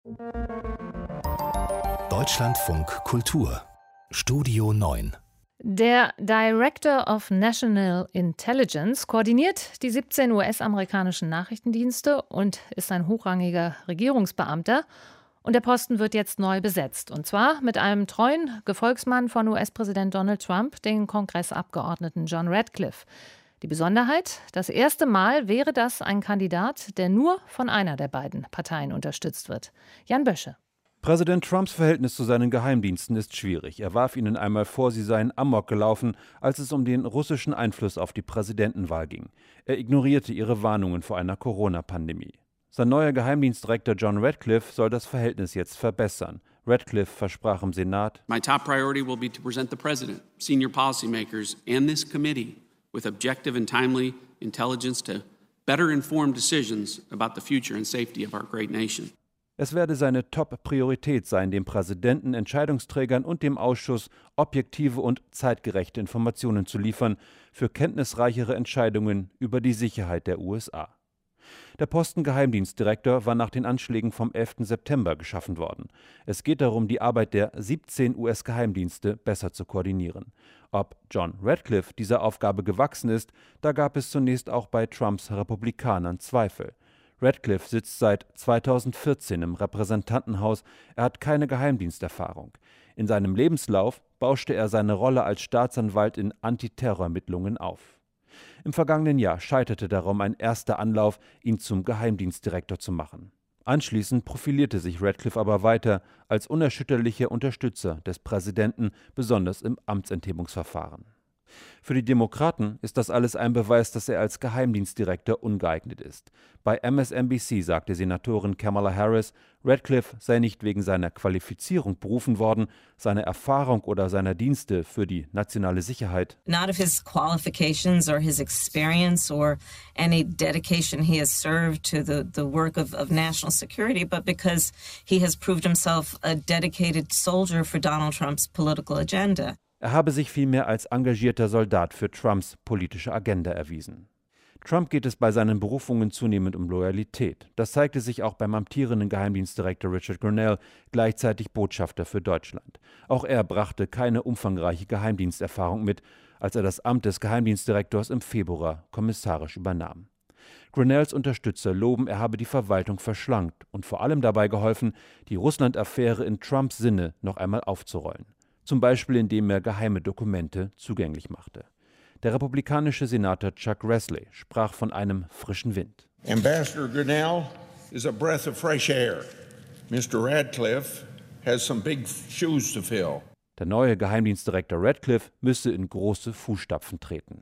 Deutschlandfunk Kultur Studio 9. Der Director of National Intelligence koordiniert die 17 US-amerikanischen Nachrichtendienste und ist ein hochrangiger Regierungsbeamter. Und der Posten wird jetzt neu besetzt. Und zwar mit einem treuen Gefolgsmann von US-Präsident Donald Trump, den Kongressabgeordneten John Ratcliffe. Die Besonderheit: Das erste Mal wäre das ein Kandidat, der nur von einer der beiden Parteien unterstützt wird. Jan Bösche. Präsident Trumps Verhältnis zu seinen Geheimdiensten ist schwierig. Er warf ihnen einmal vor, sie seien Amok gelaufen, als es um den russischen Einfluss auf die Präsidentenwahl ging. Er ignorierte ihre Warnungen vor einer Corona-Pandemie. Sein neuer Geheimdienstdirektor John Ratcliffe soll das Verhältnis jetzt verbessern. Ratcliffe versprach im Senat: My top priority will be to present the President, senior policymakers and this committee with objective and timely intelligence to better inform decisions about the future and safety of our great nation. Es werde seine Top-Priorität sein, dem Präsidenten, Entscheidungsträgern und dem Ausschuss objektive und zeitgerechte Informationen zu liefern für kenntnisreichere Entscheidungen über die Sicherheit der USA. Der Posten Geheimdienstdirektor war nach den Anschlägen vom 11. September geschaffen worden. Es geht darum, die Arbeit der 17 US-Geheimdienste besser zu koordinieren. Ob John Ratcliffe dieser Aufgabe gewachsen ist, da gab es zunächst auch bei Trumps Republikanern Zweifel. Ratcliffe sitzt seit 2014 im Repräsentantenhaus. Er hat keine Geheimdiensterfahrung. In seinem Lebenslauf bauschte er seine Rolle als Staatsanwalt in Antiterrorermittlungen auf. Im vergangenen Jahr scheiterte darum ein erster Anlauf, ihn zum Geheimdienstdirektor zu machen. Anschließend profilierte sich Ratcliffe aber weiter als unerschütterlicher Unterstützer des Präsidenten, besonders im Amtsenthebungsverfahren. Für die Demokraten ist das alles ein Beweis, dass er als Geheimdienstdirektor ungeeignet ist. Bei MSNBC sagte Senatorin Kamala Harris, Ratcliffe sei nicht wegen seiner Qualifizierung berufen worden, seiner Erfahrung oder seiner Dienste für die nationale Sicherheit. Not of his qualifications or his experience or any dedication he has served to the work of national security, but because he has proved himself a dedicated soldier for Donald Trump's political agenda. Er habe sich vielmehr als engagierter Soldat für Trumps politische Agenda erwiesen. Trump geht es bei seinen Berufungen zunehmend um Loyalität. Das zeigte sich auch beim amtierenden Geheimdienstdirektor Richard Grenell, gleichzeitig Botschafter für Deutschland. Auch er brachte keine umfangreiche Geheimdiensterfahrung mit, als er das Amt des Geheimdienstdirektors im Februar kommissarisch übernahm. Grenells Unterstützer loben, er habe die Verwaltung verschlankt und vor allem dabei geholfen, die Russland-Affäre in Trumps Sinne noch einmal aufzurollen. Zum Beispiel indem er geheime Dokumente zugänglich machte. Der republikanische Senator Chuck Grassley sprach von einem frischen Wind. Ambassador Grenell is a breath of fresh air. Mr. Ratcliffe has some big shoes to fill. Der neue Geheimdienstdirektor Ratcliffe müsse in große Fußstapfen treten.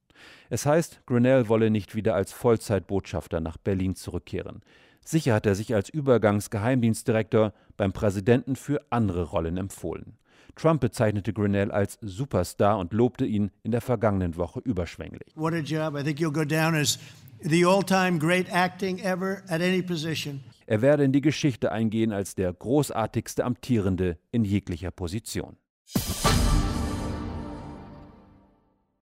Es heißt, Grenell wolle nicht wieder als Vollzeitbotschafter nach Berlin zurückkehren. Sicher hat er sich als Übergangsgeheimdienstdirektor beim Präsidenten für andere Rollen empfohlen. Trump bezeichnete Grenell als Superstar und lobte ihn in der vergangenen Woche überschwänglich. What a job. I think you'll go down as the all-time great acting ever at any position. Er werde in die Geschichte eingehen als der großartigste Amtierende in jeglicher Position.